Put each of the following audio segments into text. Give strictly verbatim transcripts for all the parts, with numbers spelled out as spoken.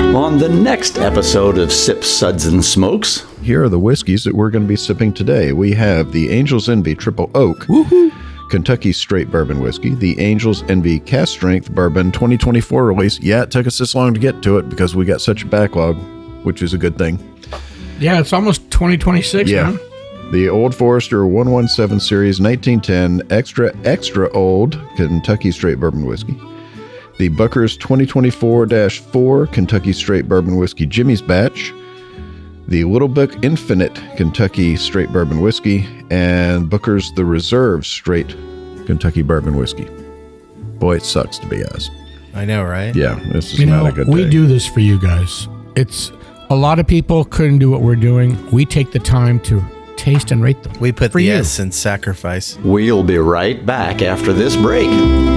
On the next episode of Sips, Suds, and Smokes. Here are the whiskeys that we're going to be sipping today. We have the Angel's Envy Triple Oak, Woohoo! Kentucky Straight Bourbon Whiskey, the Angel's Envy Cask Strength Bourbon twenty twenty-four release. Yeah, it took us this long to get to it because we got such a backlog, which is a good thing. Yeah, it's almost twenty twenty-six, Yeah. man. The Old Forester one seventeen Series nineteen ten Extra Extra Old Kentucky Straight Bourbon Whiskey. The Booker's twenty twenty-four dash four Kentucky Straight Bourbon Whiskey Jimmy's Batch. The Little Book Infinite Kentucky Straight Bourbon Whiskey. And Booker's The Reserve Straight Kentucky Bourbon Whiskey. Boy, it sucks to be us. I know, right? Yeah, this is You not know, a good we day. do this for you guys. It's a lot of people couldn't do what we're doing. We take the time to taste and rate them. We put For the you. S in sacrifice. We'll be right back after this break.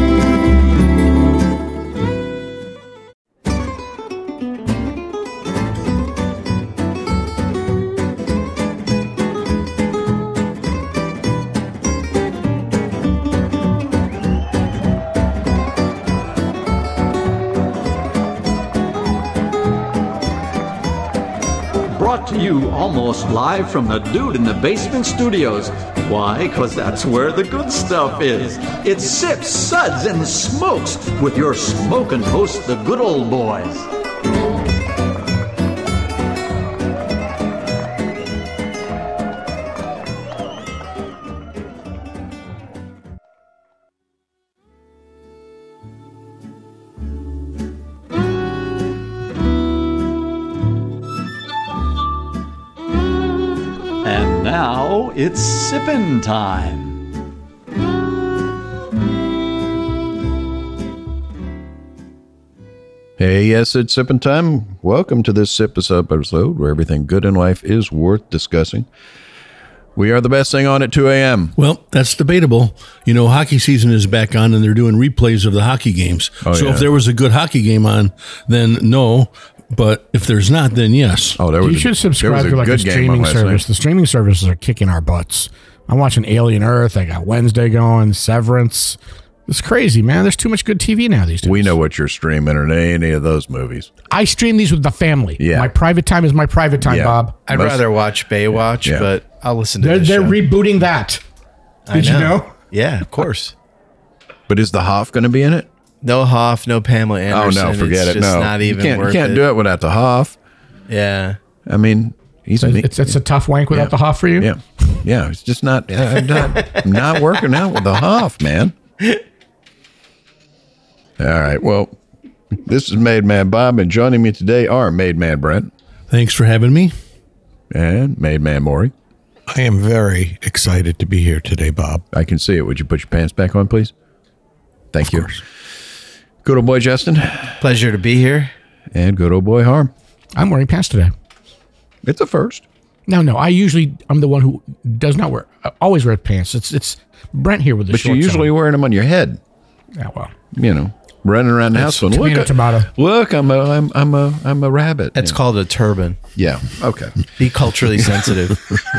Brought to you almost live from the Dude in the Basement Studios. Why? Because that's where the good stuff is. It's Sips, Suds, and Smokes with your smoking host, the good old boys. And now it's sippin' time. Hey, yes, it's sipping time. Welcome to this Sip Us Up episode where everything good in life is worth discussing. We are the best thing on at two a.m. Well, that's debatable. You know, hockey season is back on and they're doing replays of the hockey games. Oh, so yeah. if there was a good hockey game on, then no. But if there's not, then yes. Oh, there was You a- should there subscribe was to like a good game on streaming last service. night. The streaming services are kicking our butts. I'm watching Alien Earth. I got Wednesday going, Severance. It's crazy, man. There's too much good T V now these days. We know what you're streaming or any of those movies. I stream these with the family. Yeah. My private time is my private time, Yeah. Bob. I'd Most- rather watch Baywatch, Yeah. but I'll listen to They're, this they're show. rebooting that. I Did you know? Yeah, of course. But is the Hoff going to be in it? No Hoff, no Pamela Anderson. Oh, no, forget it's it. Just No. not even you can't, worth you can't it. do it without the Hoff. Yeah. I mean, he's It's, it's, it's a tough wank without Yeah. the Hoff for you? Yeah. Yeah, it's just not, uh, not, not working out with the Hoff, man. All right, well, this is Made Man Bob, and joining me today are Made Man Brent Thanks for having me. and Made Man Maury. I am very excited to be here today, Bob. I can see it. Would you put your pants back on, please? Thank you. Good old boy Justin Pleasure to be here. and good old boy Harm. I'm wearing pants today. It's a first. No, no. I usually, I'm the one who does not wear, I always wear pants. It's it's Brent here with the But you're shorts usually on. wearing them on your head, Yeah, well. you know, running around the house going, look, tomato, uh, tomato. look, I'm a, I'm, I'm a, I'm a rabbit. That's Yeah. called a turban. Yeah. Okay. Be culturally sensitive.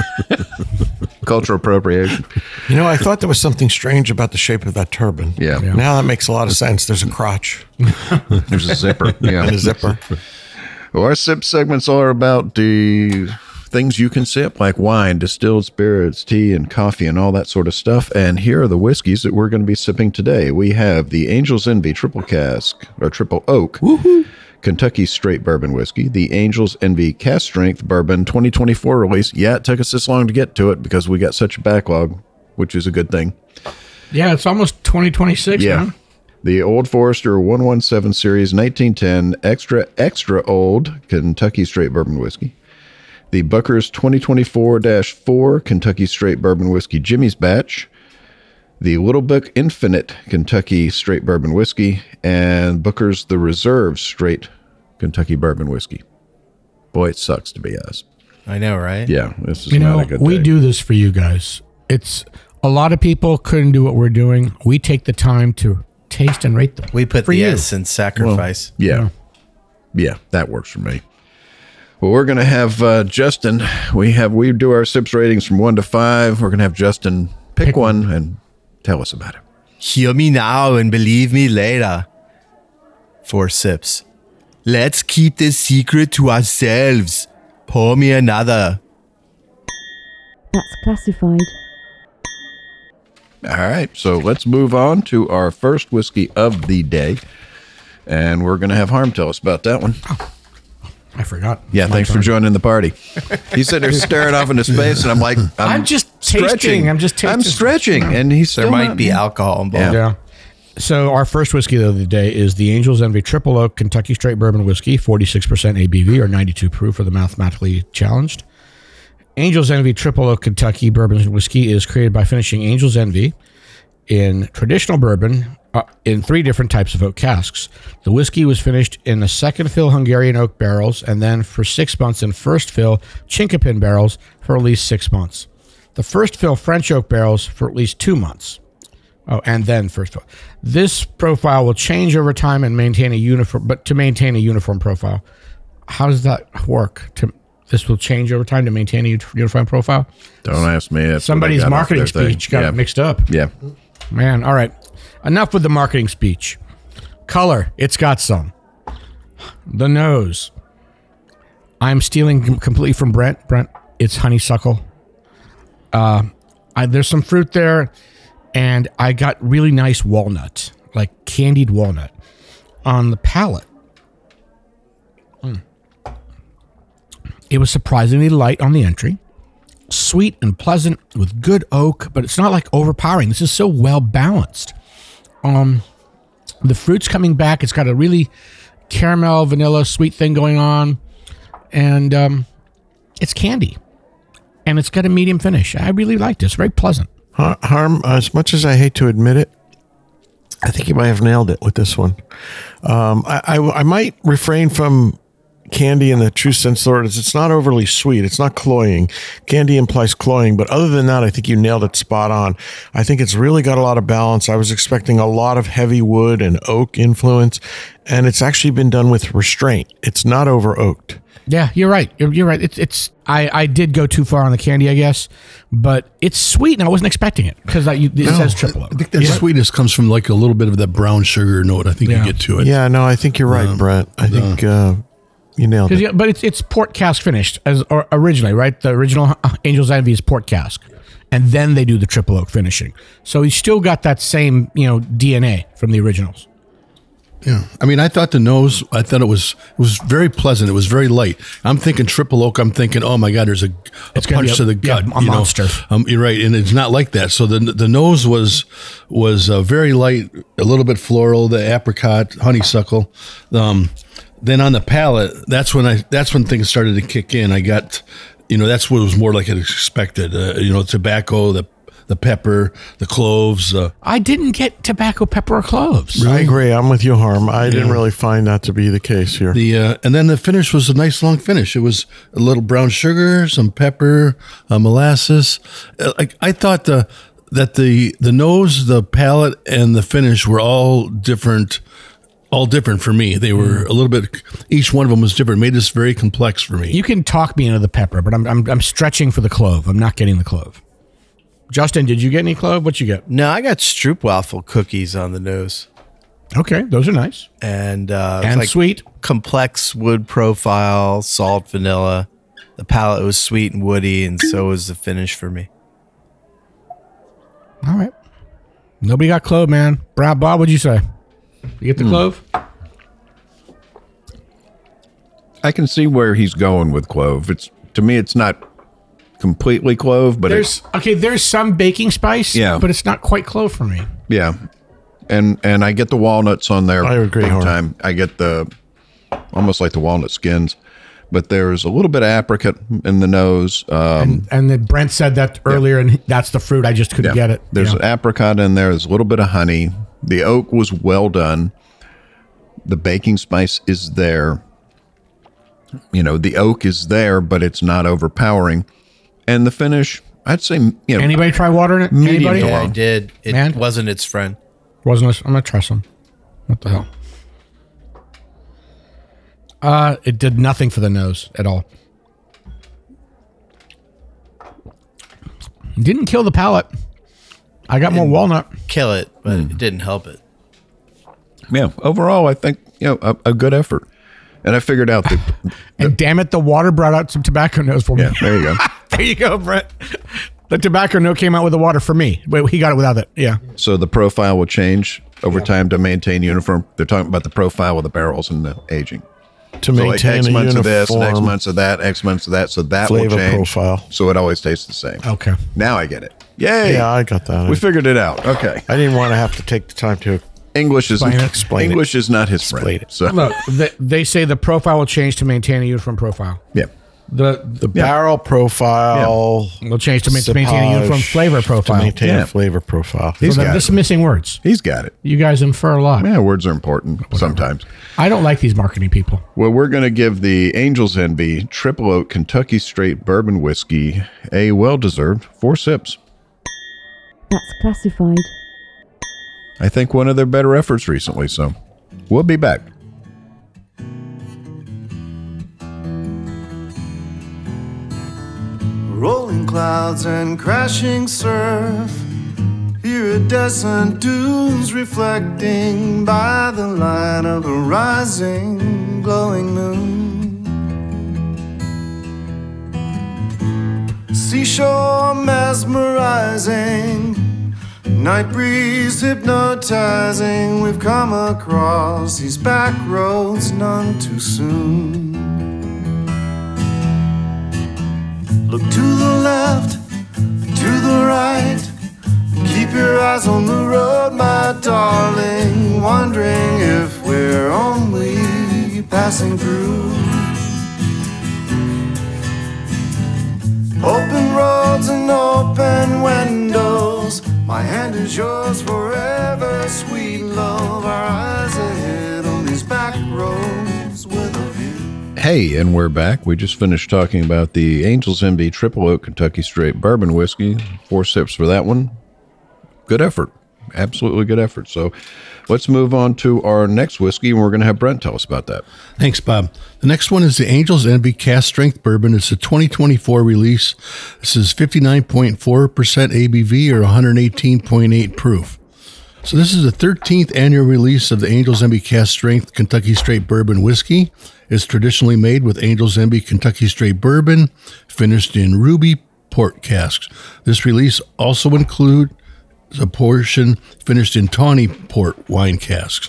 Cultural appropriation. You know, I thought there was something strange about the shape of that turban. Yeah. Yeah. Now that makes a lot of sense. There's a crotch There's a zipper. Yeah. and a zipper. Well, our sip segments are about the things you can sip, like wine, distilled spirits, tea, and coffee, and all that sort of stuff. And here are the whiskeys that we're going to be sipping today. We have the Angel's Envy Triple Cask, or Triple Oak, Kentucky Straight Bourbon Whiskey, the Angel's Envy Cask Strength Bourbon twenty twenty-four release. Yeah, it took us this long to get to it because we got such a backlog, which is a good thing. Yeah, it's almost twenty twenty-six, Yeah. man. The Old Forester one seventeen Series nineteen ten Extra Extra Old Kentucky Straight Bourbon Whiskey. The Booker's twenty twenty-four dash four Kentucky Straight Bourbon Whiskey Jimmy's Batch. The Little Book Infinite Kentucky Straight Bourbon Whiskey. And Booker's The Reserve Straight Kentucky Bourbon Whiskey. Boy, it sucks to be us. I know, right? Yeah, this is You not know, a good we day. do this for you guys. It's a lot of people couldn't do what we're doing. We take the time to taste and rate them. We put for the you. S in sacrifice. Yeah. Yeah, that works for me. Well, we're going to have uh, Justin. We have we do our sips ratings from one to five. We're going to have Justin pick, Pick one and tell us about it. Hear me now and believe me later. Four sips. Let's keep this secret to ourselves. Pour me another. That's classified. All right, so let's move on to our first whiskey of the day. And we're going to have Harm tell us about that one. I forgot. Yeah, thanks for joining the party. He's sitting there staring off into space, and I'm like, I'm, I'm just stretching. tasting. I'm just tasting. I'm stretching, and he's There still might not- be alcohol involved. Yeah. So our first whiskey of the day is the Angel's Envy Triple Oak Kentucky Straight Bourbon Whiskey, forty-six percent A B V or ninety-two proof for the mathematically challenged. Angel's Envy Triple Oak Kentucky Bourbon Whiskey is created by finishing Angel's Envy in traditional bourbon uh, in three different types of oak casks. The whiskey was finished in the second fill Hungarian oak barrels and then for six months in first fill Chinkapin barrels for at least six months. The first fill French oak barrels for at least two months. Oh, and then first fill. This profile will change over time and maintain a uniform, but to maintain a uniform profile. How does that work? To This will change over time to maintain a uniform profile? Don't ask me. That's what I Somebody's got off marketing their thing. speech got yeah. it mixed up. Yeah. Man, all right. Enough with the marketing speech. Color, it's got some. The nose. I'm stealing com- completely from Brent. Brent, it's honeysuckle. Uh, I, there's some fruit there, and I got really nice walnut, like candied walnut, on the palate. Mm. It was surprisingly light on the entry. Sweet and pleasant with good oak, but it's not like overpowering. This is so well balanced. Um, the fruit's coming back. It's got a really caramel, vanilla, sweet thing going on, and um, it's candy, and it's got a medium finish. I really like this. Very pleasant. Har- Harm, as much as I hate to admit it, I think you might have nailed it with this one. Um, I, I, I might refrain from candy in the true sense of the word. It's not overly sweet. It's not cloying. Candy implies cloying, but other than that, I think you nailed it spot on. I think it's really got a lot of balance. I was expecting a lot of heavy wood and oak influence, and it's actually been done with restraint. It's not over oaked. Yeah, you're right. You're, you're right. It's it's. I, I did go too far on the candy, I guess, but it's sweet, and I wasn't expecting it because it No, says triple oak. I think that sweetness comes from like a little bit of that brown sugar note. I think Yeah. you get to it. Yeah, no, I think you're right, Brent. I think uh, you nailed it. Yeah, but it's it's port cask finished as or originally, right? The original Angel's Envy is port cask, and then they do the triple oak finishing. So you still got that same you know D N A from the originals. Yeah, I mean, I thought the nose. I thought it was it was very pleasant. It was very light. I'm thinking triple oak. I'm thinking, oh my god, there's a, a It's gonna be punch a- to the yeah, gut, a you know. monster. Um, you're right, and it's not like that. So the the nose was was uh, very light, a little bit floral, the apricot, honeysuckle. Um, then on the palate, that's when I that's when things started to kick in. I got, you know, that's what was more like expected. Uh, you know, tobacco, the the pepper, the cloves. Uh, I didn't get tobacco, pepper, or cloves. I agree. I'm with you, Harm. I didn't really find that to be the case here. The uh, and then the finish was a nice long finish. It was a little brown sugar, some pepper, uh, molasses. Uh, like I thought the that the the nose, the palate, and the finish were all different. All different for me. They were a little bit. Each one of them was different. Made this very complex for me. You can talk me into the pepper, but I'm I'm, I'm stretching for the clove. I'm not getting the clove. Justin, did you get any clove? What you get? No, I got stroopwafel cookies on the nose. Okay, those are nice And, uh, it's and like sweet. complex wood profile, salt, vanilla. The palate was sweet and woody, and so was the finish for me. All right. Nobody got clove, man. Brad, Bob, what'd you say? You get the clove? I can see where he's going with clove. It's to me, it's not completely clove, but it's, There's okay. There's some baking spice, Yeah. but it's not quite clove for me. yeah, and and I get the walnuts on there. I agree, big Harm. time. I get the almost like the walnut skins, but there's a little bit of apricot in the nose. Um, And then Brent said that earlier, and that's the fruit. I just couldn't yeah. get it. There's Yeah. apricot in there. There's a little bit of honey. The oak was well done. The baking spice is there. You know, the oak is there, but it's not overpowering. And the finish, I'd say, you know, Anybody try watering it? Medium Anybody? to Yeah, I Wow. did. It Man. wasn't its friend. Wasn't this? I'm gonna try some. What the hell? Uh, it did nothing for the nose at all. Didn't kill the palate. I got more walnut. Kill it, but it didn't help it. yeah, overall, I think, you know, a, a good effort. And I figured out that. And damn it, the water brought out some tobacco nose for me. Yeah, there you go. There you go, Brett. The tobacco note came out with the water for me. But he got it without it. Yeah. So the profile will change over time to maintain uniform. They're talking about the profile of the barrels and the aging. To So like maintain X a months of this, and X uniform months of that, X months of that. So that will flavor change. profile. So it always tastes the same. Okay. Now I get it. Yay! Yeah, I got that. We figured it out. Okay. I didn't want to have to take the time to English is Explain it. Explain it. English is not his friend. Explain it. So Look, they, they say the profile will change to maintain a uniform profile. yeah. The, the barrel profile. will change to ma- maintain a uniform Cepage flavor profile. To maintain Yeah. a flavor profile. He's so that, got this is it. missing words. He's got it. You guys infer a lot. Yeah, words are important sometimes. I don't like these marketing people. Well, we're going to give the Angels Envy Triple Oak Kentucky Straight Bourbon Whiskey a well-deserved four sips. That's classified. I think one of their better efforts recently, so we'll be back. Rolling clouds and crashing surf. Iridescent dunes reflecting by the light of a rising, glowing moon. Seashore mesmerizing, night breeze hypnotizing. We've come across these back roads none too soon. Look to the left, to the right. Keep your eyes on the road, my darling. Wondering if we're only passing through. Open roads and open windows. My hand is yours forever, sweet love. Our eyes ahead on these back roads with a view. Hey, and we're back. We just finished talking about the Angels Envy Triple Oak Kentucky Straight Bourbon Whiskey. Four sips for that one. Good effort. Absolutely good effort. So let's move on to our next whiskey, and we're going to have Brent tell us about that. Thanks, Bob. The next one is the Angels Envy Cast Strength Bourbon. It's a twenty twenty-four release. This is fifty-nine point four percent A B V or one hundred eighteen point eight proof. So this is the thirteenth annual release of the Angels Envy Cast Strength Kentucky Straight Bourbon Whiskey. It's traditionally made with Angels Envy Kentucky Straight Bourbon, finished in ruby port casks. This release also includes a portion finished in tawny port wine casks.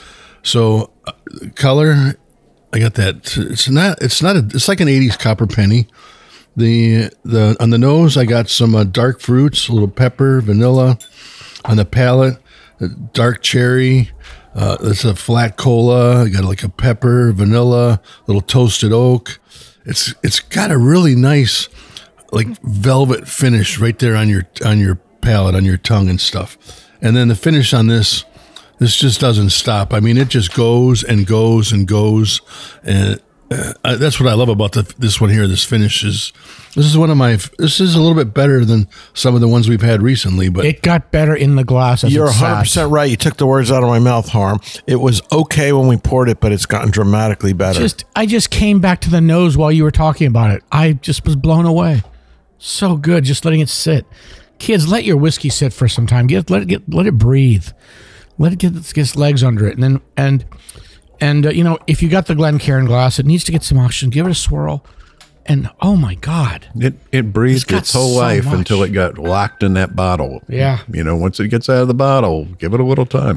So uh, color, I got that. It's not. It's not. A, it's like an eighties copper penny. The the on the nose, I got some uh, dark fruits, a little pepper, vanilla. On the palate, uh, dark cherry. Uh, it's a flat cola. I got like a pepper, vanilla, little toasted oak. It's it's got a really nice like velvet finish right there on your on your palate, on your tongue and stuff. And then the finish on this, this just doesn't stop. I mean, it just goes and goes and goes. And uh, that's what I love about the, this one here. This finish is, this is one of my, this is a little bit better than some of the ones we've had recently, but It got better in the glass as You're it one hundred percent sat. right. You took the words out of my mouth, Harm. It was okay when we poured it, but it's gotten dramatically better. Just I just came back to the nose while you were talking about it. I just was blown away. So good, just letting it sit. Kids, let your whiskey sit for some time. Get let it get let it breathe. Let it get its, get its legs under it, and then and and uh, you know, if you got the Glencairn glass, it needs to get some oxygen. Give it a swirl, and oh my God, It it breathed It's got its whole so life much. until it got locked in that bottle. Yeah. You know, once it gets out of the bottle, give it a little time.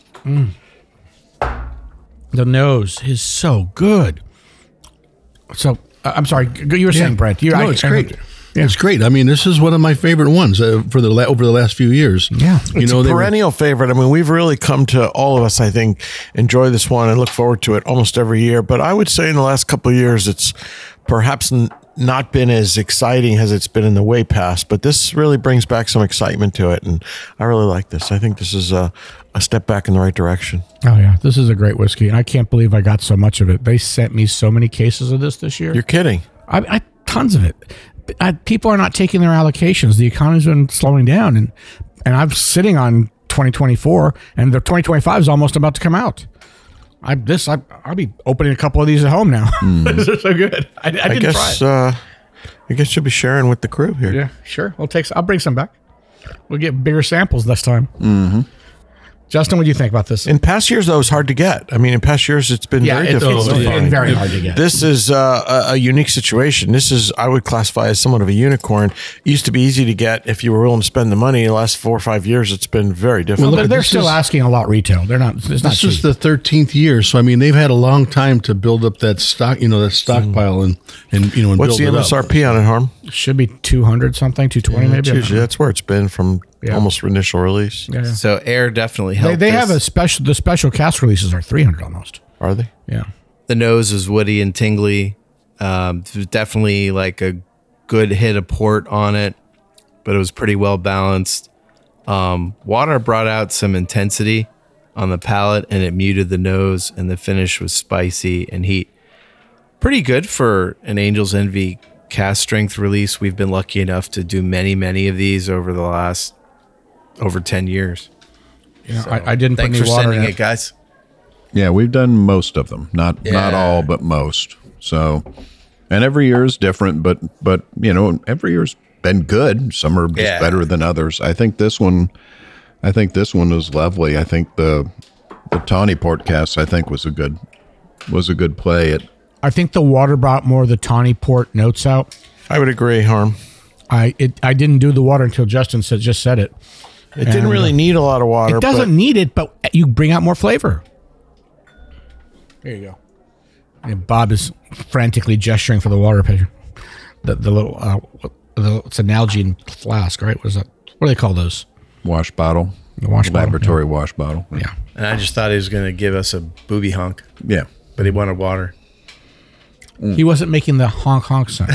the nose is so good. So uh, I'm sorry, you were saying, Brent. You, no, I- it's I- great. It's great. I mean, this is one of my favorite ones uh, for the la- over the last few years. Yeah. you It's know, a they were- perennial favorite. I mean, we've really come to, all of us, I think, enjoy this one and look forward to it almost every year. But I would say in the last couple of years, it's perhaps n- not been as exciting as it's been in the way past. But this really brings back some excitement to it. And I really like this. I think this is a, a step back in the right direction. Oh yeah, this is a great whiskey, and I can't believe I got so much of it. They sent me so many cases of this this year. You're kidding. I, I tons of it. I, people are not taking their allocations. The economy's been slowing down, and and I'm sitting on twenty twenty-four, and the twenty twenty-five is almost about to come out. I this I I'll be opening a couple of these at home now. This is so good. I, I didn't I guess, try it. uh, I guess you'll be sharing with the crew here. Yeah, sure. We'll take. I'll bring some back. We'll get bigger samples this time. Mm-hmm. Justin, what do you think about this? In past years, though, it was hard to get. I mean, in past years, it's been Yeah, very it's- difficult. it's to been find. very hard to get. This is uh, a, a unique situation. This is, I would classify as somewhat of a unicorn. It used to be easy to get if you were willing to spend the money. The last four or five years, it's been very difficult. Well, they're, they're this still is- asking a lot retail. They're not. It's not This cheap. is the thirteenth year, so I mean they've had a long time to build up that stock, you know, that stockpile and and you know. And What's build the it M up. S R P on it, Harm? Should be two hundred something, two twenty maybe. It's usually- that's where it's been from Yeah. almost initial release. Yeah, yeah. So air definitely They, helped. they have a this. special. The special cast releases are three hundred almost. Are they? Yeah. The nose was woody and tingly. Um, there was definitely like a good hit of port on it, but it was pretty well balanced. Um, water brought out some intensity on the palate, and it muted the nose, and the finish was spicy and heat. Pretty good for an Angel's Envy cast strength release. We've been lucky enough to do many, many of these over the last over ten years. Yeah, I, I didn't put Thanks any for water sending in it, guys. Yeah, we've done most of them. Not not Yeah. all, but most. So, and every year is different, but but you know, every year's been good. Some are just Yeah. better than others. I think this one, I think this one was lovely. I think the the Tawny Port cast, I think, was a good was a good play. It I think the water brought more of the tawny port notes out. I would agree, Harm. I it I didn't do the water until Justin said just said it. It didn't And, really uh, need a lot of water. It doesn't but need it, but you bring out more flavor. There you go. And Bob is frantically gesturing for the water pitcher. The the little uh, the, it's an Nalgene flask, right? What is that? What do they call those? wash bottle, The wash bottle, laboratory wash bottle. Yeah. And I just thought he was going to give us a booby honk, Yeah. but he wanted water. He wasn't making the honk honk sound.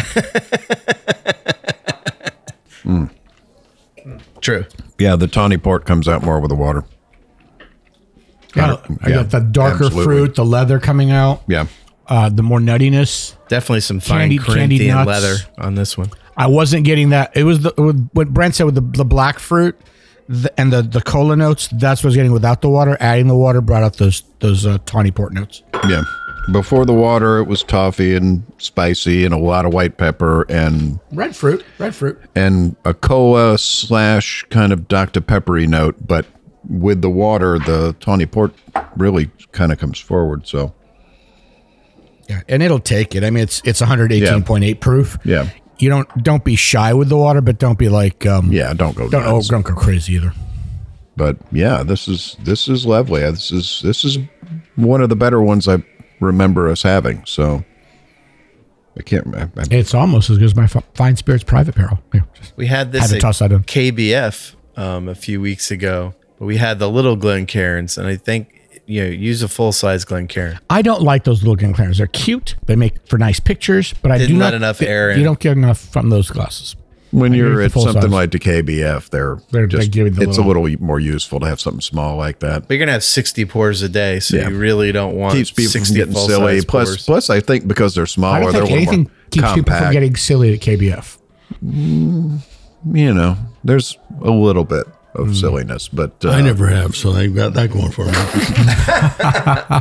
True. Yeah, the Tawny Port comes out more with the water. Yeah, I Yeah, got the darker absolutely. fruit, the leather coming out, Yeah. uh, the more nuttiness. Definitely some fine Candied- candied Corinthian nuts. leather on this one. I wasn't getting that. It was the what Brent said with the, the black fruit the, and the, the cola notes. That's what I was getting without the water. Adding the water brought out those those uh, tawny port notes. Yeah. Before the water, it was toffee and spicy and a lot of white pepper and Red fruit, red fruit. and a cola slash kind of Doctor Peppery note, but with the water, the Tawny Port really kind of comes forward. So Yeah, and it'll take it. I mean, it's it's one eighteen point eight proof. yeah, You don't don't be shy with the water, but don't be like um, yeah, don't go. don't oh, nuts. don't go crazy either. But yeah, this is this is lovely. This is this is one of the better ones I remember us having. So I can't. I, I, It's almost as good as my F- Fine Spirits Private Barrel. Here, just We had this had to at toss that in. K B F um, a few weeks ago, but we had the little Glencairns, and I think you know use a full size Glencairn. I don't like those little Glencairns. They're cute. They make for nice pictures, but I Didn't do let not enough th- air You in. don't get enough from those glasses. when I you're use the at full something size. like the K B F, they're, They're- just they give you the it's little- a little more useful to have something small like that. But you're gonna have sixty pours a day, so Yeah. you really don't want Keeps people from sixty getting full silly. size Plus, pours. plus, I think because they're I smaller, don't they're a think little anything more keeps people from compact. getting silly at K B F. You know, there's a little bit of silliness, but uh, I never have, so I got that going for me.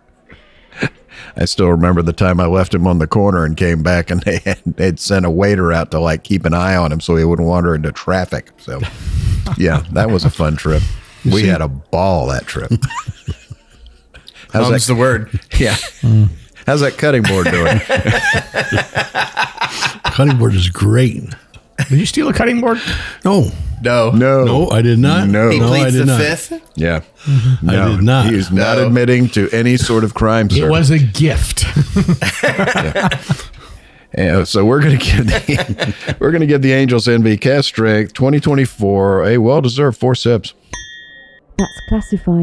I still remember the time I left him on the corner and came back, and they had, they'd sent a waiter out to like keep an eye on him so he wouldn't wander into traffic. So, yeah, that was a fun trip. We had a ball that trip. How's Mum's that? the word. Yeah. How's that cutting board doing? Cutting board is great. Did you steal a cutting board? No, No, No, no, I did not. No. He no, I pleads did the not. fifth. Yeah, I no, did not. He's not No. admitting to any sort of crime. Sir. It was a gift. Yeah, so we're gonna give the we're gonna give the Angels Envy Cast Strength twenty twenty-four a well-deserved four sips. That's classified.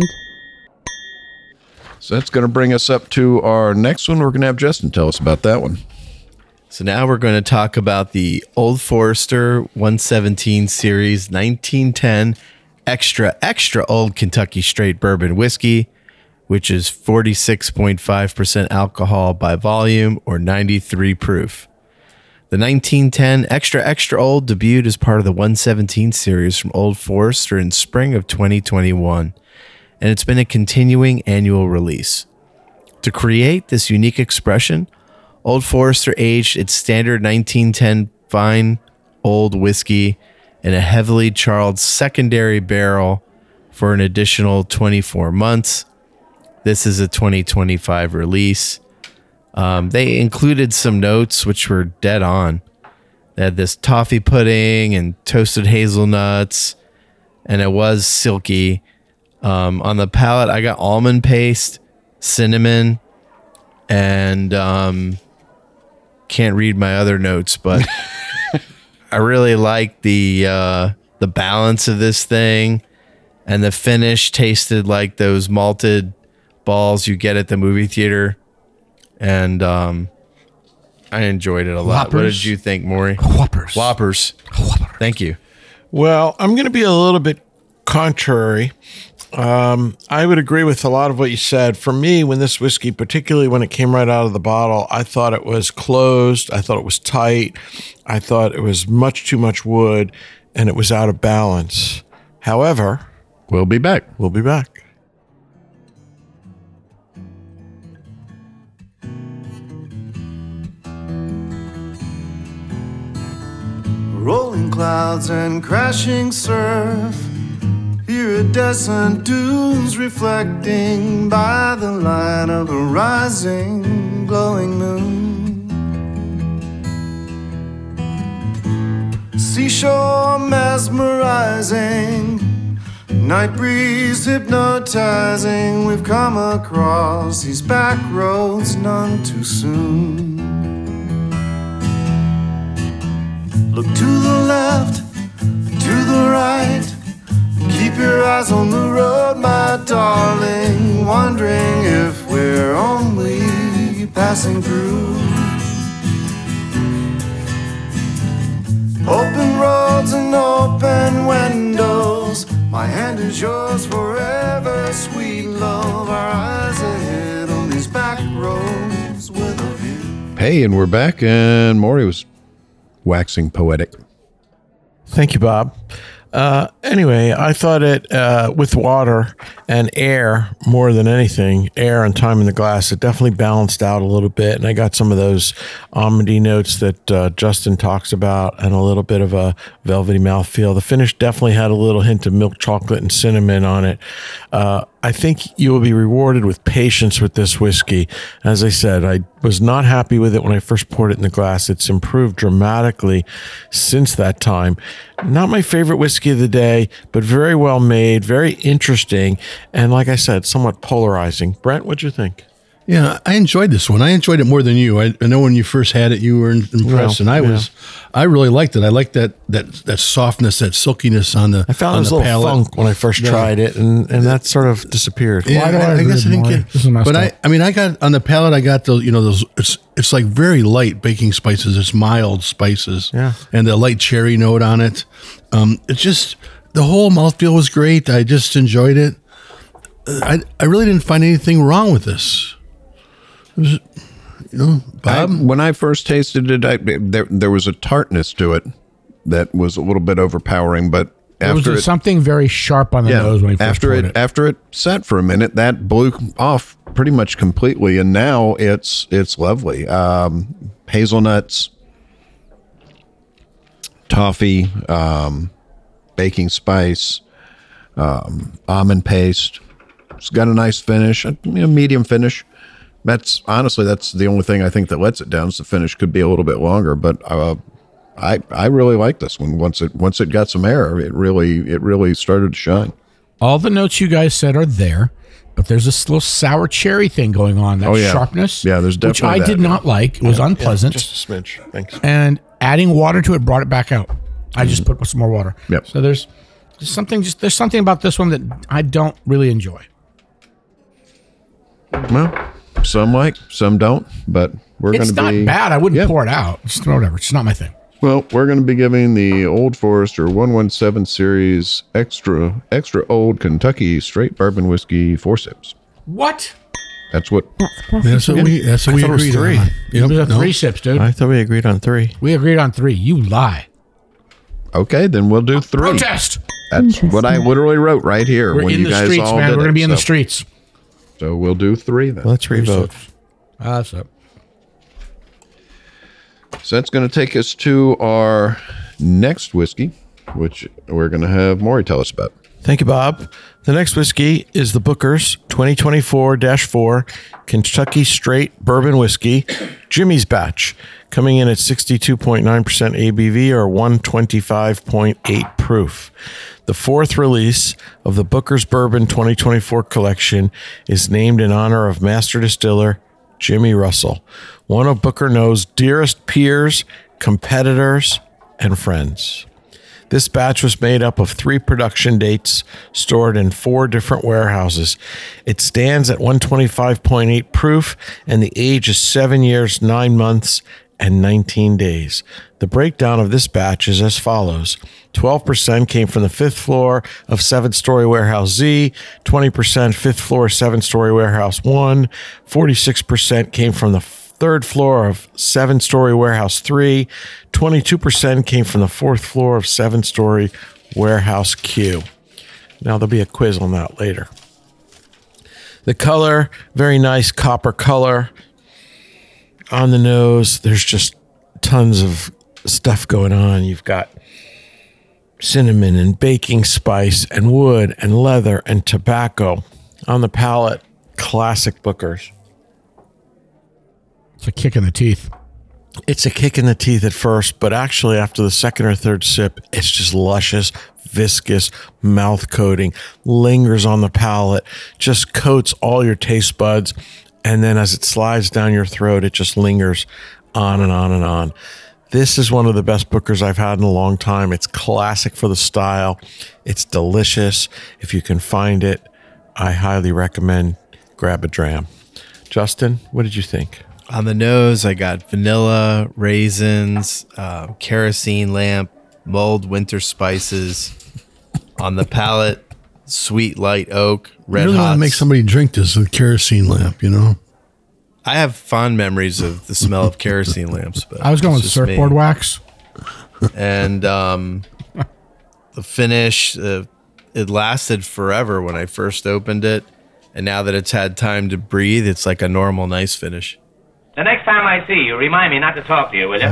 So that's gonna bring us up to our next one. We're gonna have Justin tell us about that one. So now we're going to talk about the Old Forester one seventeen Series nineteen ten Extra Extra Old Kentucky Straight Bourbon Whiskey, which is forty-six point five percent alcohol by volume or ninety-three proof. The nineteen ten Extra Extra Old debuted as part of the one seventeen series from Old Forester in spring of twenty twenty-one, and it's been a continuing annual release. To create this unique expression, Old Forester aged its standard nineteen ten fine old whiskey in a heavily charred secondary barrel for an additional twenty-four months. This is a twenty twenty-five release. Um, they included some notes which were dead on. They had this toffee pudding and toasted hazelnuts, and it was silky. Um, on the palate, I got almond paste, cinnamon, and um, can't read my other notes, but I really like the uh, the balance of this thing, and the finish tasted like those malted balls you get at the movie theater, and um, I enjoyed it a lot. Whoppers. What did you think, Maury? Whoppers. Whoppers. Whoppers. Thank you. Well, I'm going to be a little bit contrary. Um, I would agree with a lot of what you said. For me, when this whiskey, particularly when it came right out of the bottle, I thought it was closed. I thought it was tight. I thought it was much too much wood, and it was out of balance. However, We'll be back. we'll be back. Rolling clouds and crashing surf. Iridescent dunes reflecting by the light of a rising, glowing moon. Seashore mesmerizing, night breeze hypnotizing. We've come across these back roads none too soon. Look to the left, to the right. Keep your eyes on the road, my darling, wondering if we're only passing through. Open roads and open windows, my hand is yours forever, sweet love. Our eyes ahead on these back roads with a view. Hey, and we're back, and Maury was waxing poetic. Thank you, Bob. Uh, anyway, I thought it, uh, with water and air more than anything, air and time in the glass, it definitely balanced out a little bit. And I got some of those almondy notes that uh, Justin talks about and a little bit of a velvety mouthfeel. The finish definitely had a little hint of milk chocolate and cinnamon on it. Uh, I think you will be rewarded with patience with this whiskey. As I said, I was not happy with it when I first poured it in the glass. It's improved dramatically since that time. Not my favorite whiskey of the day, but very well made, very interesting, and like I said, somewhat polarizing. Brent, what'd you think? Yeah, I enjoyed this one. I enjoyed it more than you. I, I know when you first had it, you were impressed, Well, and I yeah. was. I really liked it. I liked that that that softness, that silkiness on the. I found on it was a the little palate. funk when I first Yeah. tried it, and, and that sort of disappeared. Yeah, Why do I I, I agree guess I with didn't Maury? get. This is messed But I, up. I mean, I got on the palate. I got the, you know, those. It's it's like very light baking spices. It's mild spices. Yeah. And the light cherry note on it. Um, it's just the whole mouthfeel was great. I just enjoyed it. I I really didn't find anything wrong with this. It was, you know, I, Bob. when I first tasted it, I, there there was a tartness to it that was a little bit overpowering. But There was after a- it, something very sharp on the nose when he first after poured it, it. after it sat for a minute, that blew off pretty much completely, and now it's it's lovely. Um, hazelnuts, toffee, um, baking spice, um, almond paste. It's got a nice finish, a you know, medium finish. That's honestly, that's the only thing I think that lets it down. Is the finish could be a little bit longer, but uh, I I really like this one. Once it once it got some air, it really it really started to shine. All the notes you guys said are there, but there's this little sour cherry thing going on. That Oh, yeah. sharpness. Yeah, there's Which definitely I that, did yeah. not like. It was unpleasant. Just a smidge. Thanks. And adding water to it brought it back out. I just put some more water. Yep. So there's just something just there's something about this one that I don't really enjoy. Well, some like, some don't, but we're going It's to not be bad. I wouldn't Yeah. pour it out. Just whatever. It's not my thing. Well, we're going to be giving the Old Forester one seventeen Series extra extra old Kentucky straight bourbon whiskey four sips. What? That's what. That's That's classified. what we. That's what I we thought it was agreed three. on. It was a no. three sips, dude. I thought we agreed on three. We agreed on three. You lie. Okay, then we'll do three. Protest. That's what I literally wrote right here. We're when in you the guys streets, all man. did We're gonna it, be in the so- streets. So we'll do three then. Let's revote. Ah, that's up. So that's going to take us to our next whiskey, which we're going to have Maury tell us about. Thank you, Bob. The next whiskey is the Booker's twenty twenty-four dash four Kentucky Straight Bourbon Whiskey, Jimmy's Batch, coming in at sixty-two point nine percent A B V or one twenty-five point eight proof. The fourth release of the Booker's Bourbon twenty twenty-four collection is named in honor of master distiller Jimmy Russell, one of Booker No's dearest peers, competitors, and friends. This batch was made up of three production dates stored in four different warehouses. It stands at one twenty-five point eight proof, and the age is seven years, nine months, and nineteen days. The breakdown of this batch is as follows. twelve percent came from the fifth floor of seven-story warehouse Z, twenty percent fifth floor, seven-story warehouse one, forty-six percent came from the third floor of seven-story warehouse three, twenty-two percent came from the fourth floor of seven-story warehouse Q. Now, there'll be a quiz on that later. The color, very nice copper color. On the nose, there's just tons of stuff going on. You've got cinnamon and baking spice and wood and leather and tobacco. On the palate, classic Booker's. It's a kick in the teeth. It's a kick in the teeth at first, but actually after the second or third sip, it's just luscious, viscous, mouth coating, lingers on the palate, just coats all your taste buds. And then as it slides down your throat, it just lingers on and on and on. This is one of the best Bookers I've had in a long time. It's classic for the style. It's delicious. If you can find it, I highly recommend grab a dram. Justin, what did you think? On the nose, I got vanilla, raisins, uh, kerosene lamp, mulled winter spices. On the palate, sweet light oak, red You really want hots. to make somebody drink this with kerosene lamp, you know? I have fond memories of the smell of kerosene lamps. But I was going with it's just me. surfboard wax. And um, the finish, uh, it lasted forever when I first opened it. And now that it's had time to breathe, it's like a normal, nice finish. The next time I see you, remind me not to talk to you, will you?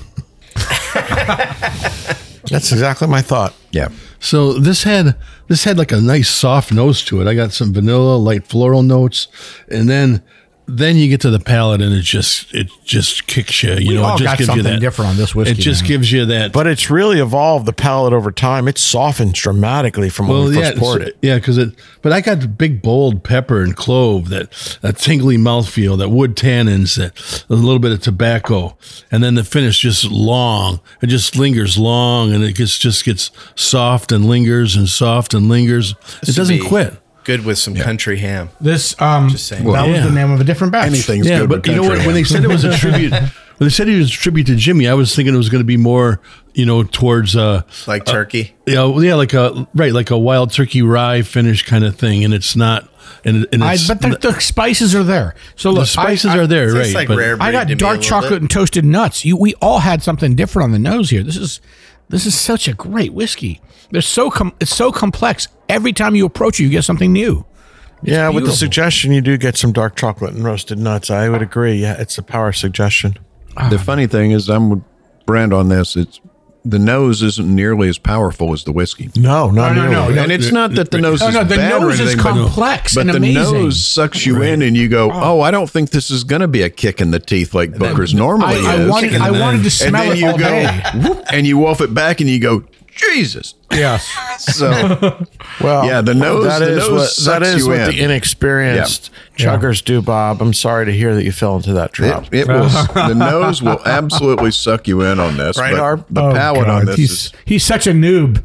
That's exactly my thought. Yeah. So this had this had like a nice soft nose to it. I got some vanilla, light floral notes, and then then you get to the palate and it just it just kicks you. You We know, all it just got gives you something that different on this whiskey, It just man. gives you that. But it's really evolved the palate over time. It's softened dramatically from when well, we yeah, first poured it's- it. yeah, because it. But I got the big bold pepper and clove, that that tingly mouthfeel, that wood tannins, that a little bit of tobacco, and then the finish just long. It just lingers long, and it gets just gets soft and lingers and soft and lingers. This It would doesn't be quit. Good with some country ham. This, um, Just saying. that was yeah. the name of a different batch. Anything's Yeah, good but with you know country what? When ham. they said it was a tribute, when they said it was a tribute to Jimmy, I was thinking it was going to be more, you know, towards uh, Like turkey. yeah, well, yeah, like a right, like a wild turkey rye finish kind of thing, and it's not. And, and I, it's, but the, the spices are there. So look, the spices I, I, are there, Tastes right? like but rare I breed got to me a dark little chocolate bit. and toasted nuts. You, we all had something different on the nose here. This is this is such a great whiskey. They're so com- it's so complex. Every time you approach it, you get something new. Yeah, with the beautiful. suggestion, you do get some dark chocolate and roasted nuts. I would agree. Yeah, it's a power suggestion. The funny thing is, I'm with Brand on this. It's the nose isn't nearly as powerful as the whiskey. No, not No, no, nearly. no. And it's not that the nose No, is no, the bad or nose is anything, but- complex but and the amazing. nose sucks you in, and you go, "Oh, I don't think this is going to be a kick in the teeth like Booker's normally I, I is." wanted, and I then- wanted to and smell then it you all go, day. whoop, and you wolf it back, and you go, "Jesus!" Yes. So Well, Yeah, the nose- That the is nose what that sucks is you what in. the inexperienced Yeah. chuggers do, Bob. I'm sorry to hear that you fell into that trap. it, it will. The nose will absolutely suck you in on this. Right, but Harp? The Oh, palate God, on this he's, is he's such a noob.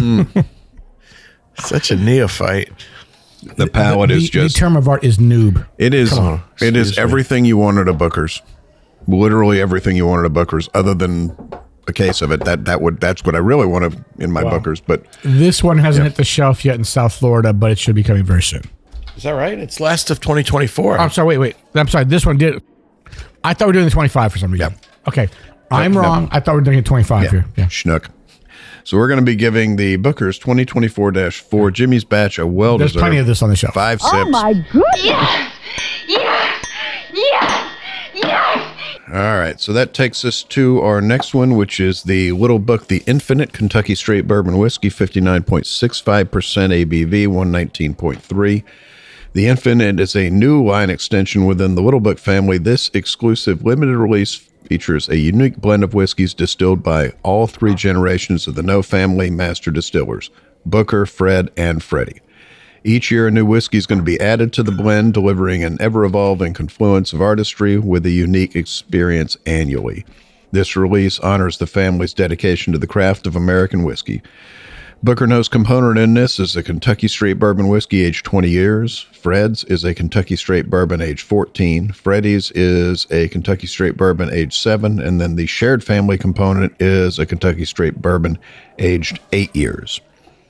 Such a neophyte. the palate the, is just. the term of art is noob. It is. Come on, It is excuse me. everything you wanted at Booker's. Literally everything you wanted at Booker's, other than a case of it. That that would that's what I really wanted in my Booker's. But This one hasn't hit the shelf yet in South Florida, but it should be coming very soon. Is that right? It's last of twenty twenty-four. I'm sorry. Wait, wait. I'm sorry. This one did. I thought we were doing the twenty-five for some reason. Okay. I'm no. wrong. I thought we were doing a twenty-five yeah, here. Yeah. schnook. So we're going to be giving the Booker's twenty twenty-four dash four Jimmy's Batch a well There's deserved plenty of this on the shelf. five sips. Oh my goodness! Yes! Yes! Yes! Yes! All right, so that takes us to our next one, which is the Little Book, the Infinite Kentucky Straight Bourbon Whiskey, fifty-nine point six five percent A B V, one nineteen point three. The Infinite is a new line extension within the Little Book family. This exclusive limited release features a unique blend of whiskeys distilled by all three generations of the No family master distillers, Booker, Fred, and Freddie. Each year, a new whiskey is going to be added to the blend, delivering an ever-evolving confluence of artistry with a unique experience annually. This release honors the family's dedication to the craft of American whiskey. Booker No's component in this is a Kentucky Straight Bourbon Whiskey aged twenty years. Fred's is a Kentucky Straight Bourbon aged fourteen. Freddie's is a Kentucky Straight Bourbon aged seven. And then the shared family component is a Kentucky Straight Bourbon aged eight years.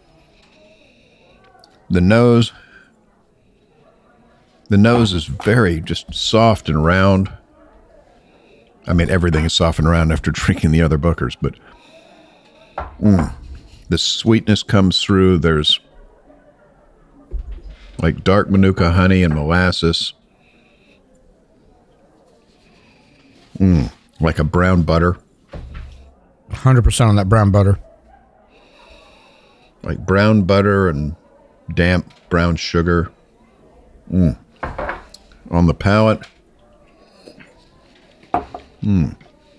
The nose, the nose is very just soft and round. I mean, everything is soft and round after drinking the other Bookers, but mm, the sweetness comes through. There's like dark Manuka honey and molasses. Mm, like a brown butter. one hundred percent on that brown butter. Like brown butter and damp brown sugar. Mm. On the palate. Mm.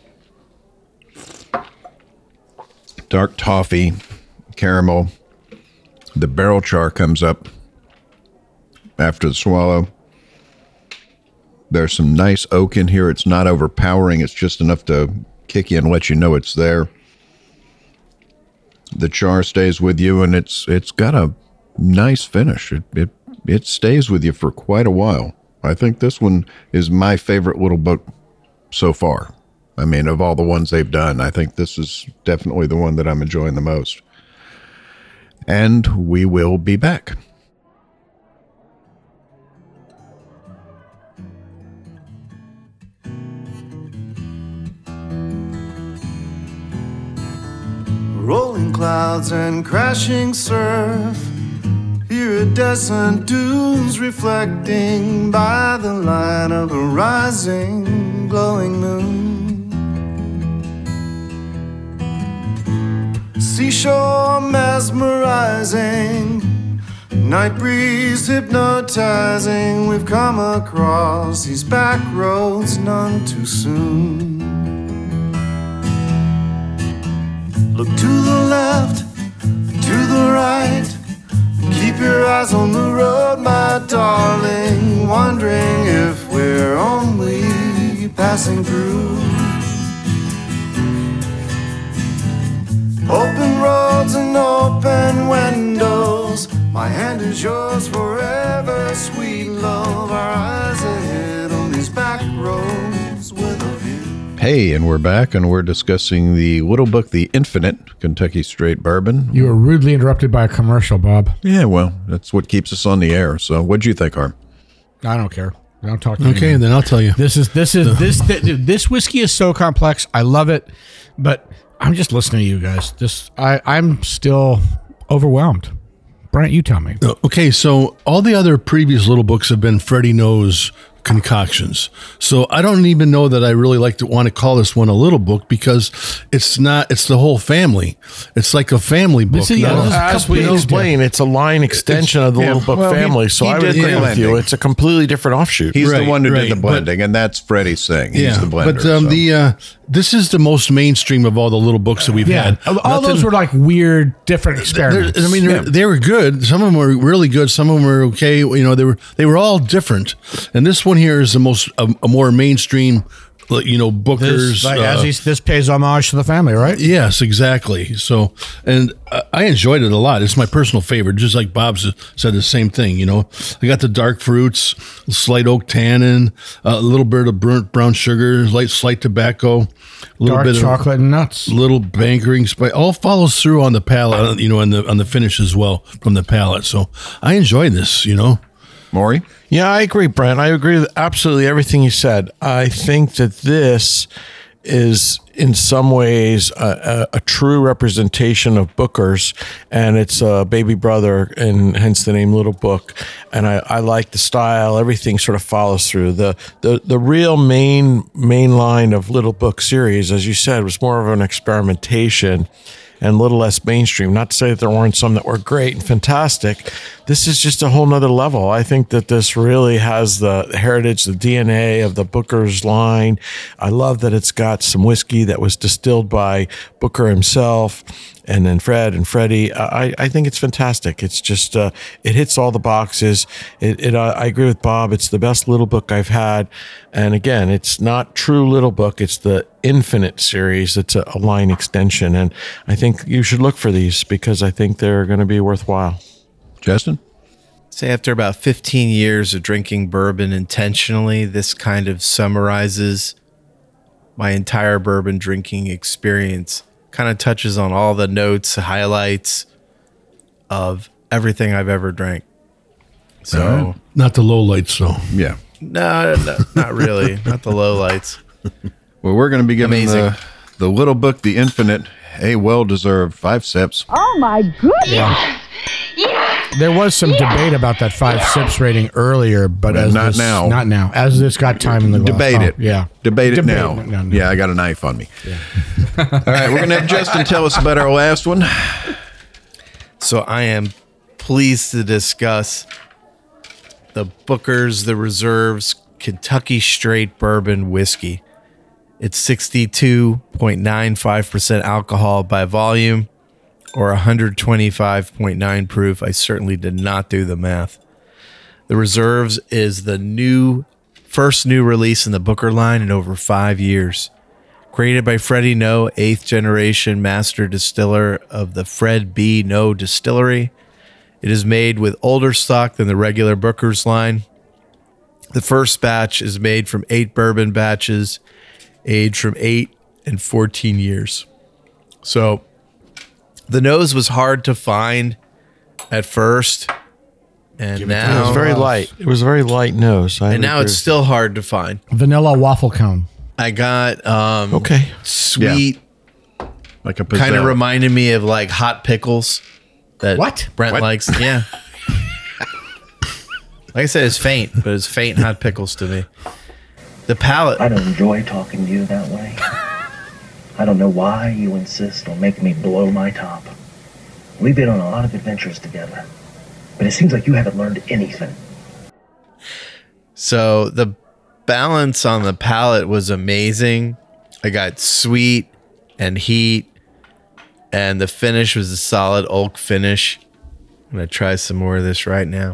Dark toffee, caramel. The barrel char comes up after the swallow. There's some nice oak in here. It's not overpowering. It's just enough to kick you and let you know it's there. The char stays with you, and it's it's got a nice finish. It, it it stays with you for quite a while. I think this one is my favorite Little Book so far. I mean, of all the ones they've done, I think this is definitely the one that I'm enjoying the most. And we will be back. Rolling clouds and crashing surf, iridescent dunes reflecting by the light of a rising, glowing moon. Seashore mesmerizing, night breeze hypnotizing. We've come across these back roads none too soon. Look to the left, to the right. Keep your eyes on the road, my darling, wondering if we're only passing through. Open roads and open windows, my hand is yours forever, sweet love. Our eyes ahead on these back roads with a view. Hey, and we're back, and we're discussing the Little Book, the Infinite Kentucky Straight Bourbon. You were rudely interrupted by a commercial, Bob. Yeah, well, that's what keeps us on the air. So what'd you think, Harm? I don't care. Don't talk to me. Okay, then I'll tell you. This is this is this th- this whiskey is so complex. I love it, but I'm just listening to you guys. This I I'm still overwhelmed. Brent, you tell me. Okay, so all the other previous Little Books have been Freddie No's concoctions. So I don't even know that I really like to want to call this one a Little Book, because it's not, it's the whole family. It's like a family book. This is- not yeah, a- this is As we completely explain, it's a line extension of the yeah, Little Book well, he- family. So he I would did the agree with you. blending. It's a completely different offshoot. He's Right, the one who right, did the but- blending, and that's Freddie's thing. He's yeah, the blender. but um, so. the uh, this is the most mainstream of all the Little Books that we've Yeah, had. all all Nothing- those were like weird, different experiments. They're- I mean, they're- they were good. Some of them were really good. Some of them were okay. You know, they were they were all different. And this one here is the most a, a more mainstream, you know, Booker's. this, like, uh, as he's, this pays homage to the family, right? Yes, exactly. So, and uh, I enjoyed it a lot. It's my personal favorite, just like Bob s- said the same thing. You know, I got the dark fruits, slight oak tannin, a little bit of burnt brown sugar, light slight tobacco, a little Dark bit chocolate of and nuts. little bankering spice. All follows through on the palate, you know, on the on the finish as well from the palate. So I enjoyed this. You know. Maury? Yeah, I agree, Brent. I agree with absolutely everything you said. I think that this is in some ways a, a, a true representation of Booker's, and it's a baby brother, and hence the name Little Book. And I, I like the style. Everything sort of follows through. The, the the real main main line of Little Book series, as you said, was more of an experimentation and a little less mainstream. Not to say that there weren't some that were great and fantastic. This is just a whole nother level. I think that this really has the heritage, the D N A of the Booker's line. I love that it's got some whiskey that was distilled by Booker himself, and then Fred and Freddie. I, I think it's fantastic. It's just, uh, it hits all the boxes. It, it uh, I agree with Bob. It's the best Little Book I've had. And again, it's not true Little Book. It's the Infinite series. It's a, a line extension. And I think you should look for these because I think they're going to be worthwhile. Justin? Say after about fifteen years of drinking bourbon intentionally, this kind of summarizes my entire bourbon drinking experience. Kind of touches on all the notes, highlights of everything I've ever drank. So, All right. Not the low lights, though. Yeah. no, no, not really. Not the low lights. Well, we're going to be giving Amazing. the, the Little Book, the Infinite, a well-deserved five sips. Oh my goodness! There was some debate about that five sips rating earlier, but But as not this, now. Not now. As this got time in the glass. Debate Oh, it. Yeah. Debate it Debate now. it. No, no. Yeah, I got a knife on me. All right, we're going to have Justin tell us about our last one. So I am pleased to discuss the Booker's, the Reserve's Kentucky Straight Bourbon Whiskey. It's sixty-two point nine five percent alcohol by volume, or one twenty-five point nine proof. I certainly did not do the math. The Reserves is the new first new release in the Booker line in over five years. Created by Freddie No, eighth generation master distiller of the Fred B. No Distillery. It is made with older stock than the regular Booker's line. The first batch is made from eight bourbon batches, aged from eight and fourteen years. So the nose was hard to find at first, and It now was very light. It was a very light nose. I and now agree. it's still hard to find. Vanilla waffle cone. I got um okay. sweet, Like a kind of Pizzelle. reminded me of like hot pickles that What? Brent What? likes. Yeah. Like I said, it's faint, but it's faint hot pickles to me. The palate. I don't enjoy talking to you that way. I don't know why you insist on making me blow my top. We've been on a lot of adventures together, but it seems like you haven't learned anything. So the balance on the palate was amazing. I got sweet and heat, and the finish was a solid oak finish. I'm going to try some more of this right now.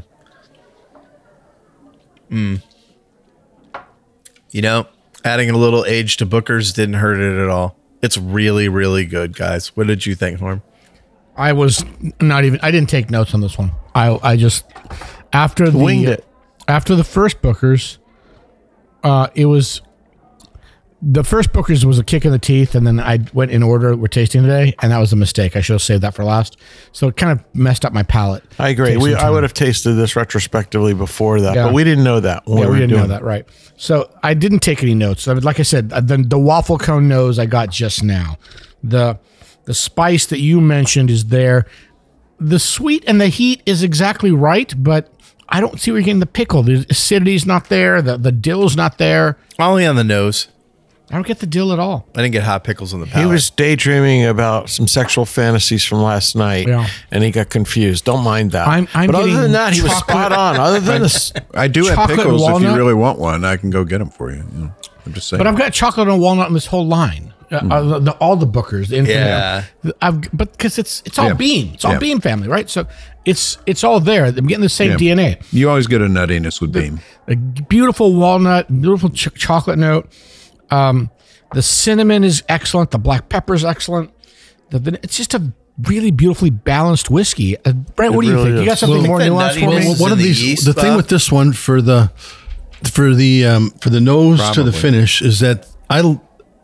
Mm. You know, adding a little age to Booker's didn't hurt it at all. It's really, really good, guys. What did you think, Norm? I was not even. I didn't take notes on this one. I I just after the Winged it. after the first Booker's, uh, it was the first Booker's was a kick in the teeth, and then I went in order we're tasting today, and that was a mistake. I should have saved that for last. So it kind of messed up my palate. I agree. Take We, some I time. would have tasted this retrospectively before that, Yeah. but we didn't know that. When Yeah, we, we were didn't know doing that, right? So I didn't take any notes. I mean, like I said, uh, the the waffle cone nose I got just now. The the spice that you mentioned is there. The sweet and the heat is exactly right, but I don't see where you're getting the pickle. The acidity's not there. The the dill's not there. Only on the nose. I don't get the dill at all. I didn't get hot pickles on the He palate. was daydreaming about some sexual fantasies from last night, Yeah. and he got confused. Don't mind that. I'm- I'm but other getting than that, he was chocolate- spot on. Other than this, I do have Chocolate pickles if you walnut? really want one. I can go get them for you. you know, I'm just saying. But I've got chocolate and walnut in this whole line. Uh, uh, the, the, all the Bookers, the Infinite. Yeah. I've, but because it's it's all Yeah. bean, it's all Yeah. bean family, right? So it's it's all there. I'm getting the same Yeah. D N A. You always get a nuttiness with Beam. A beautiful walnut, beautiful ch- chocolate note. Um, the cinnamon is excellent. The black pepper is excellent. The, the, it's just a really beautifully balanced whiskey. Uh, Brent, what do you really think? You got is. something Well, more the nuanced for me? nuttiness- Well, one in of the these, yeast, the thing Bob? with this one for the for the um, for the nose to the Probably. finish is that I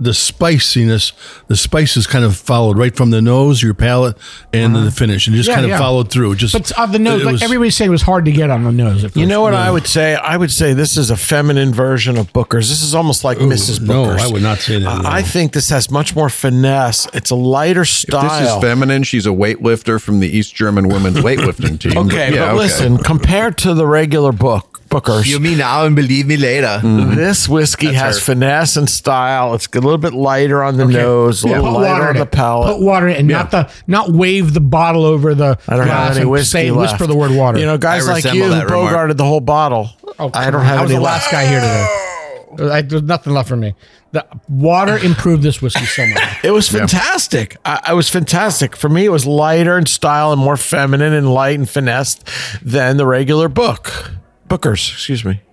the spiciness, the spices kind of followed right from the nose, your palate, and then the finish, and just Yeah, kind of yeah. followed through. Just But on the nose, it like was- everybody's saying, it was hard to get on the nose. At first. You know what I would say? I would say this is a feminine version of Booker's. This is almost like Missus no, Booker's. I would not say that, I- no. I think this has much more finesse. It's a lighter If style. this is feminine, she's a weightlifter from the East German women's weightlifting team. Okay, Yeah, but listen, compared to the regular book, Booker's, You me now and believe me later. this whiskey That's has her. finesse and style. It's a little bit lighter on the nose, a Put little water lighter on in the it. palate. Put water in it, and not the not wave the bottle over the I don't glass have any and whiskey say, left. whisper the word water. You know, guys I like resemble you who that remark. bogarted the whole bottle. Oh, I come don't on. have I was any the left. last guy here today. I, there's nothing left for me. The water improved this whiskey so much. It was fantastic. I, I was fantastic. For me, it was lighter in style and more feminine and light and finessed than the regular book. Booker's, excuse me.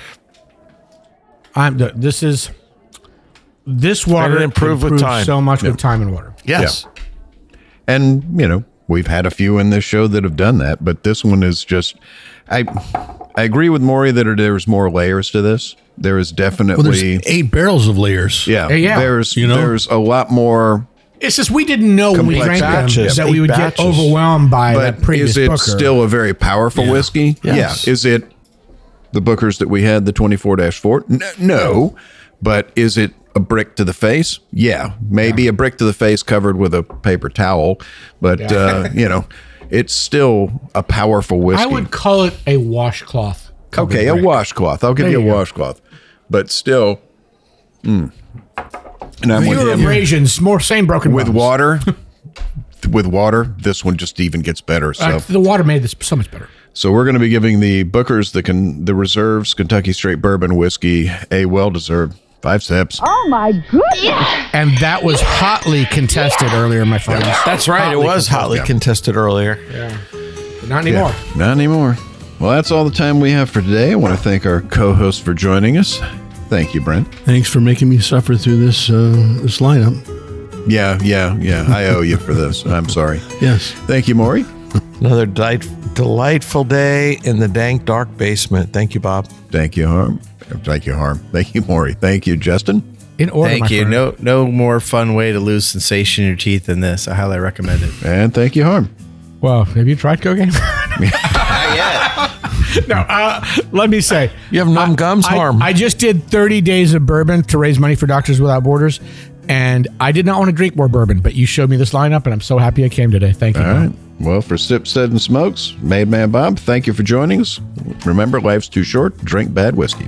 I'm the, this is this water And it improved with time. so much with time and water. Yes. And, you know, we've had a few in this show that have done that, but this one is just, I I agree with Maury that there's more layers to this. There is well, definitely, there's eight barrels of layers. yeah, Yeah, yeah. there's, You know? there's a lot more, It's just we didn't know when we Complex drank batches. them that Eight we would batches. get overwhelmed by but that previous is it Booker. still a very powerful Yeah. whiskey? Yes. Yeah. Is it the Bookers that we had, the twenty-four dash four? No, no. But is it a brick to the face? Yeah. Maybe a brick to the face covered with a paper towel, but, uh, you know, it's still a powerful whiskey. I would call it a washcloth. covered Okay, a brick. washcloth. I'll give There you a you go. washcloth. But still, mm. and I'm with Fewer him. abrasions, more same broken With bones. water, with water, this one just even gets better. So, Uh, the water made this so much better. so we're going to be giving the Bookers, the con- the reserves Kentucky Straight Bourbon Whiskey, a well-deserved five sips. Oh my goodness. And that was hotly contested earlier, my friends. That's right. It was hotly contested earlier. But not anymore. Not anymore. Well, that's all the time we have for today. I want to thank our co-host for joining us. Thank you, Brent. Thanks for making me suffer through this uh, this lineup. Yeah, yeah, yeah. I owe you for this. I'm sorry. Yes. Thank you, Maury. Another delight, delightful day in the dank, dark basement. Thank you, Bob. Thank you, Harm. Thank you, Harm. Thank you, Maury. Thank you, Justin. In order, my Thank you. friend. No, no more fun way to lose sensation in your teeth than this. I highly recommend it. And thank you, Harm. Well, have you tried cocaine? No, uh, let me say. You have numb gums, I, Harm. I just did thirty days of bourbon to raise money for Doctors Without Borders, and I did not want to drink more bourbon, but you showed me this lineup, and I'm so happy I came today. Thank you. All right. Well, for Sip, Said, and Smokes, Made Man Bob, thank you for joining us. Remember, life's too short. Drink bad whiskey.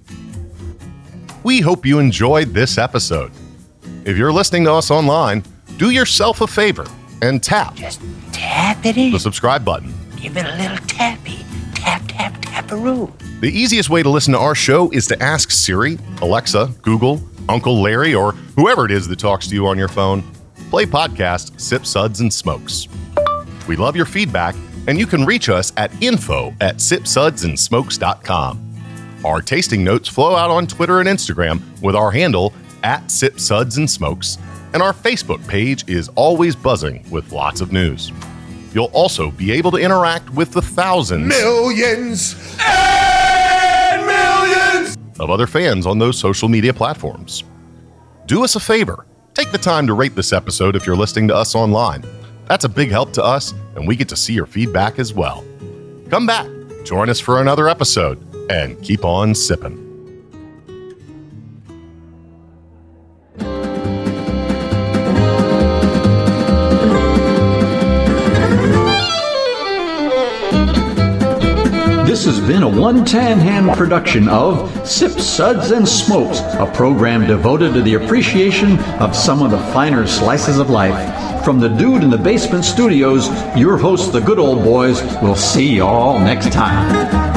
We hope you enjoyed this episode. If you're listening to us online, do yourself a favor and tap Just tap it in. the subscribe button. Give it a little tappy. Tap, tap, tap-a-roo. The easiest way to listen to our show is to ask Siri, Alexa, Google, Uncle Larry, or whoever it is that talks to you on your phone. Play podcast Sip, Suds, and Smokes. We love your feedback, and you can reach us at info at sip suds and smokes dot com. Our tasting notes flow out on Twitter and Instagram with our handle at Sip, Suds, and Smokes, and our Facebook page is always buzzing with lots of news. You'll also be able to interact with the thousands Millions and millions. of other fans on those social media platforms. Do us a favor. Take the time to rate this episode if you're listening to us online. That's a big help to us, and we get to see your feedback as well. Come back, join us for another episode, and keep on sipping. This has been a one tan hand production of Sip, Suds, and Smokes, a program devoted to the appreciation of some of the finer slices of life. From the Dude in the Basement Studios, your hosts, the Good Old Boys, will see you all next time.